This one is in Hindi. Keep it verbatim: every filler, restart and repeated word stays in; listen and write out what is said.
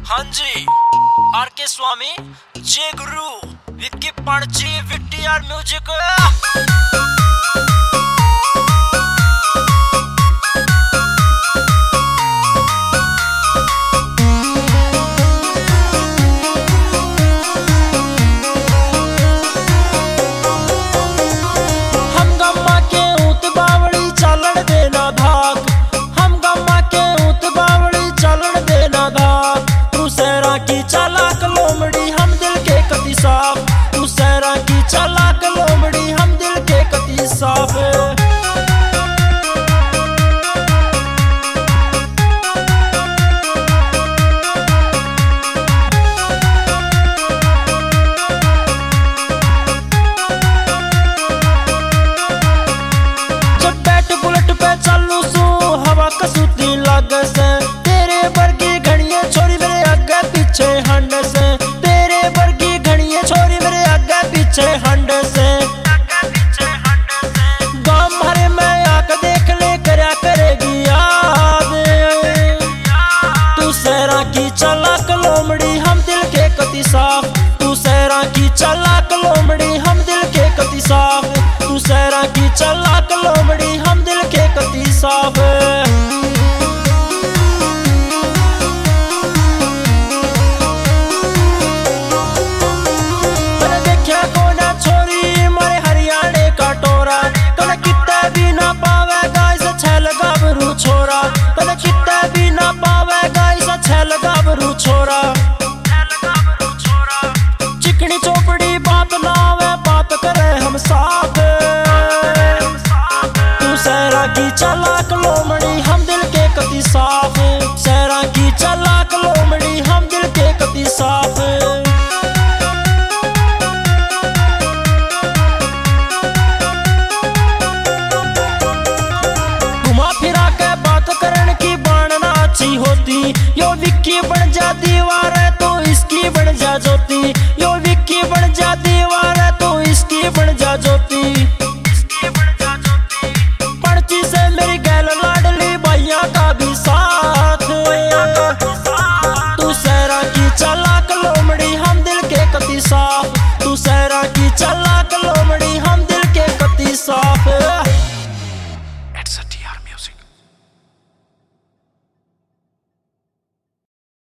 हाँ जी, आर के स्वामी, जय गुरु, विक्की पांडची, विक्टीआर म्यूजिक। हम गम्मा के ऊत बावड़ी चलन देना भाग, हम गम्मा के ऊत बावड़ी चलन देना भाग। तू सहरा की चालाक लोमड़ी हम दिल के कति साफ, तू सहरा की चालाक लोमड़ी हम दिल के कति साफ। चलू सू हवा कसूती लग से, तेरे वर्गी घड़िया छोरी मेरे आगे पीछे हंड से, तेरे वर्गी घड़िया छोरी मेरे आगे पीछे हंड से। गम भरे में आके देख ले करया करेगी याद, तू सहरा की चालाक लोमड़ी हम दिल के कति साफ, तू सहरा की चालाक लोमड़ी हम दिल के कति साफ, तू सहरा की चालाक लोमड़ी हम दिल के कति साफ। तने देखा कोना छोरी मारे हरियाणे का टोरा, तने कितने भी ना पावेगा इसे छैल गाभरू छोरा, तने कितने भी ना पावेगा इसे छैल गाभरू छोरा। चिकनी चोपड़ी बात ना आवे बात करे हम साथ, तू सहरा की चालाक लोमड़ी